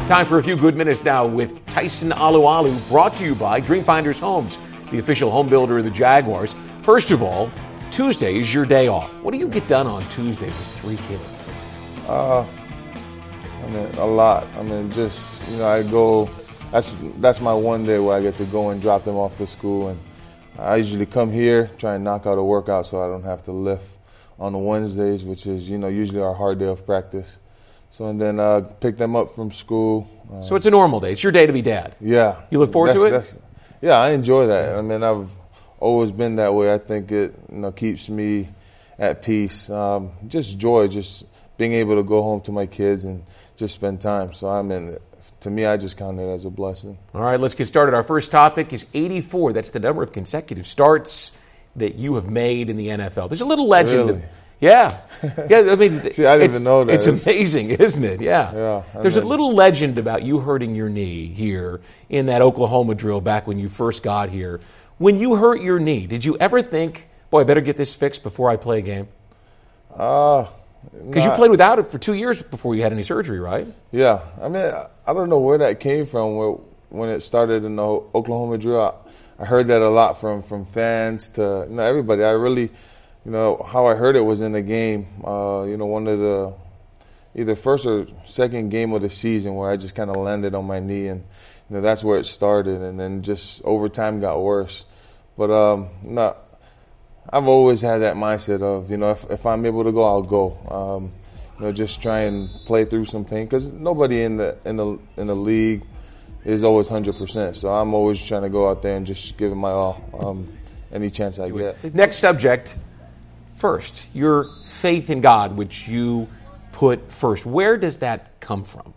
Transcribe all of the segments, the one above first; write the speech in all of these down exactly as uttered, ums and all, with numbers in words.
Time for a few good minutes now with Tyson Alualu, brought to you by Dreamfinders Homes, the official home builder of the Jaguars. First of all, Tuesday is your day off. What do you get done on Tuesday with three kids? Uh, I mean, a lot. I mean, just, you know, I go, that's that's my one day where I get to go and drop them off to school. And I usually come here, try and knock out a workout so I don't have to lift on the Wednesdays, which is, you know, usually our hard day of practice. So, and then uh, pick them up from school. Uh, so it's a normal day. It's your day to be dad. Yeah. You look forward that's, to it? That's, yeah, I enjoy that. I mean, I've always been that way. I think it, you know, keeps me at peace. Um, just joy, just being able to go home to my kids and just spend time. So I mean, to me, I just count it as a blessing. All right, let's get started. Our first topic is eighty-four. That's the number of consecutive starts that you have made in the N F L. There's a little legend. Really? That, yeah. Yeah, I mean, See, I didn't even know that. It's amazing, isn't it? Yeah. Yeah. There's mean, a little legend about you hurting your knee here in that Oklahoma drill back when you first got here. When you hurt your knee, did you ever think, boy, I better get this fixed before I play a game? Uh, Because you played without it for two years before you had any surgery, right? Yeah. I mean, I don't know where that came from where, when it started in the Oklahoma drill. I, I heard that a lot from, from fans to, you know, everybody. I really, you know, how I heard it was in the game, uh, you know, one of the either first or second game of the season where I just kind of landed on my knee, and you know, that's where it started, and then just over time got worse. But um, no, I've always had that mindset of, you know, if, if I'm able to go, I'll go. Um, you know, just try and play through some pain, because nobody in the in the in the league is always one hundred percent. So I'm always trying to go out there and just give it my all, um, any chance I get. Next subject. First, your faith in God, which you put first. Where does that come from?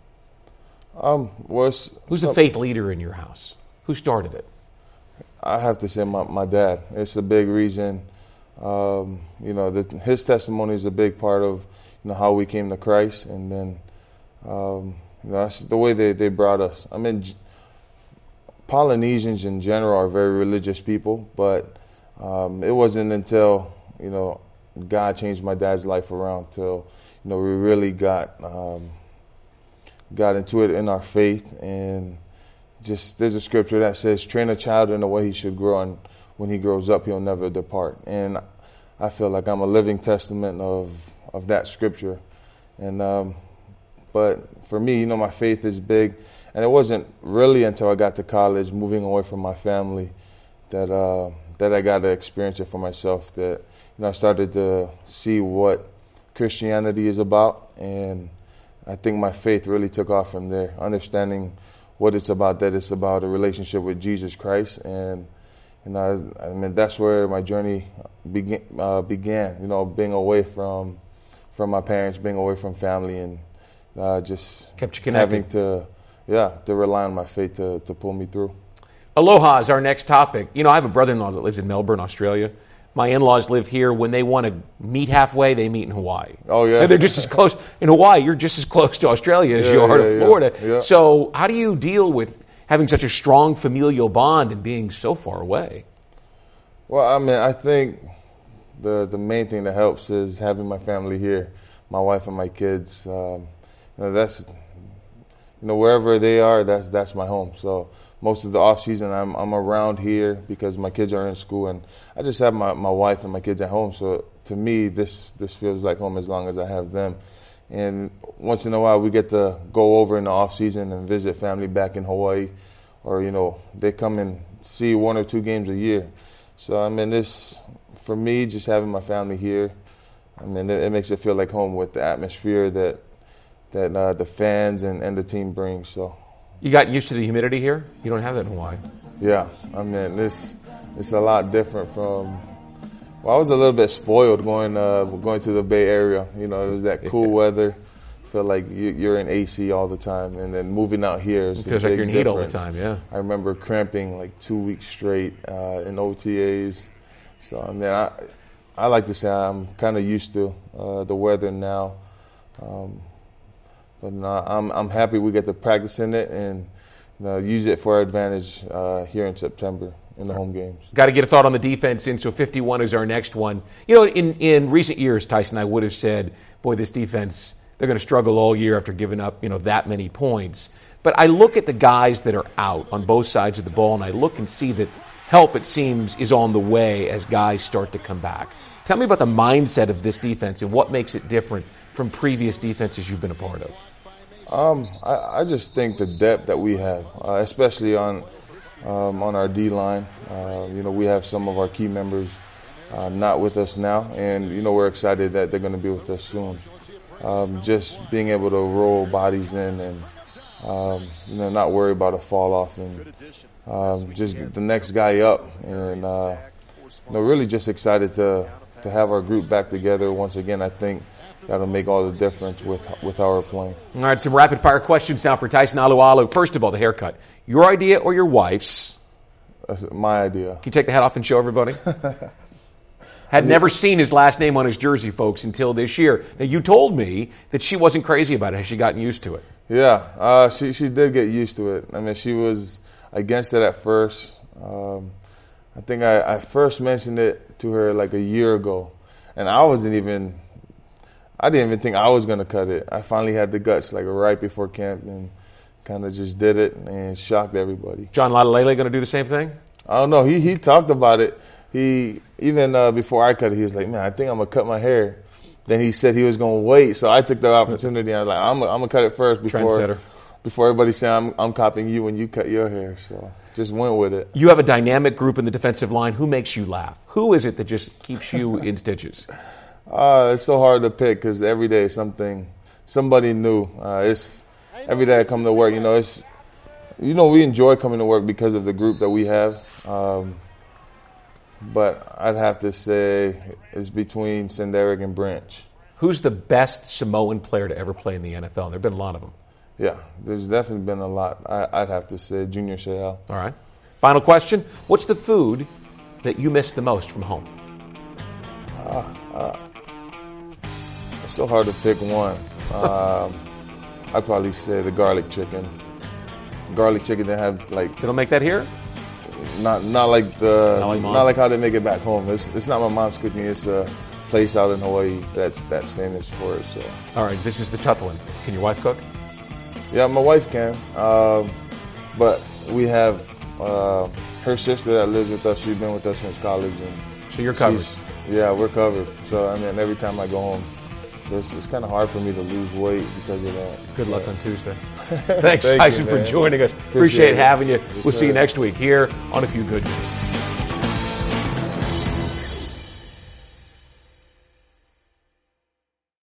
Um, was Who's the faith leader in your house? Who started it? I have to say my, my dad. It's a big reason. Um, you know, the, his testimony is a big part of, you know, how we came to Christ, and then um, you know, that's the way they, they brought us. I mean, Polynesians in general are very religious people, but um, it wasn't until, you know, God changed my dad's life around till, you know, we really got um, got into it in our faith. And just there's a scripture that says, train a child in the way he should grow, and when he grows up, he'll never depart. And I feel like I'm a living testament of, of that scripture. And um, but for me, you know, my faith is big. And it wasn't really until I got to college, moving away from my family, that uh, that I got to experience it for myself, that, you know, I started to see what Christianity is about, and I think my faith really took off from there, understanding what it's about, that it's about a relationship with Jesus Christ. And, you know, I, I mean, that's where my journey began, uh, began, you know, being away from from my parents, being away from family, and uh, just kept you connected. Having to, yeah, to rely on my faith to, to pull me through. Aloha is our next topic. You know, I have a brother-in-law that lives in Melbourne, Australia. My in-laws live here. When they want to meet halfway, they meet in Hawaii. Oh, yeah. And they're just as close. In Hawaii, you're just as close to Australia as yeah, you are yeah, to Florida. Yeah, yeah. So how do you deal with having such a strong familial bond and being so far away? Well, I mean, I think the the main thing that helps is having my family here, my wife and my kids. Um, you know, that's, you know, wherever they are, that's that's my home. So most of the off season, I'm I'm around here because my kids are in school, and I just have my, my wife and my kids at home. So to me, this this feels like home as long as I have them. And once in a while, we get to go over in the off season and visit family back in Hawaii, or, you know, they come and see one or two games a year. So I mean, this for me, just having my family here, I mean, it, it makes it feel like home with the atmosphere that that uh, the fans and, and the team brings. So. You got used to the humidity here? You don't have that in Hawaii. Yeah, I mean, this it's a lot different from. Well, I was a little bit spoiled going uh, going to the Bay Area. You know, it was that cool weather. Feel like you, you're in A C all the time, and then moving out here is it feels a like big you're in heat all the difference. time. Yeah. I remember cramping like two weeks straight uh, in O T As. So I mean, I I like to say I'm kind of used to uh, the weather now. Um, But no, I'm I'm happy we get to practice in it and, you know, use it for our advantage uh, here in September in the home games. Got to get a thought on the defense, and so fifty-one is our next one. You know, in, in recent years, Tyson, I would have said, boy, this defense, they're going to struggle all year after giving up, you know, that many points. But I look at the guys that are out on both sides of the ball, and I look and see that help, it seems, is on the way as guys start to come back. Tell me about the mindset of this defense and what makes it different from previous defenses you've been a part of. Um, I, I just think the depth that we have, uh, especially on um, on our D-line. Uh, you know, we have some of our key members uh, not with us now, and, you know, we're excited that they're going to be with us soon. Um, just being able to roll bodies in and, um, you know, not worry about a fall off and um, just the next guy up. And, uh, you know, really just excited to, to have our group back together once again. I think that'll make all the difference with with our playing. All right, some rapid-fire questions now for Tyson Alualu. First of all, the haircut. Your idea or your wife's? That's my idea. Can you take the hat off and show everybody? Had never seen his last name on his jersey, folks, until this year. Now, you told me that she wasn't crazy about it. Has she gotten used to it? Yeah, uh, she she did get used to it. I mean, she was against it at first. Um, I think I, I first mentioned it to her like a year ago, and I wasn't even – I didn't even think I was going to cut it. I finally had the guts like right before camp and kind of just did it and shocked everybody. John Latalele going to do the same thing? I don't know. He he talked about it. He even uh, before I cut it, he was like, "Man, I think I'm gonna cut my hair." Then he said he was gonna wait, so I took the opportunity. I was like, "I'm I'm gonna cut it first before Trendsetter. before everybody say I'm I'm copying you when you cut your hair." So just went with it. You have a dynamic group in the defensive line. Who makes you laugh? Who is it that just keeps you in stitches? Uh, it's so hard to pick because every day is something, somebody new. Uh, it's every day I come to work. You know, it's you know we enjoy coming to work because of the group that we have. Um, But I'd have to say it's between Senderic and Branch. Who's the best Samoan player to ever play in the N F L? There have been a lot of them. Yeah, there's definitely been a lot. I, I'd have to say Junior Seau. All right. Final question. What's the food that you miss the most from home? Uh, uh, it's so hard to pick one. Um, I'd probably say the garlic chicken. Garlic chicken, they have like... They don't make that here? Not not like the Not like, not like how they make it back home. It's it's not my mom's cooking. It's a place out in Hawaii that's that's famous for it. So. All right, this is the tough one. Can your wife cook? Yeah, my wife can. Um, but we have uh, her sister that lives with us. She's been with us since college, and so you're covered. Yeah, we're covered. So I mean, every time I go home, so it's, it's kind of hard for me to lose weight because of that. Good yeah. luck on Tuesday. Thanks, Thank Tyson, you, for man. joining us. Appreciate, Appreciate having you. Yes, we'll sir. see you next week here on A Few Good News.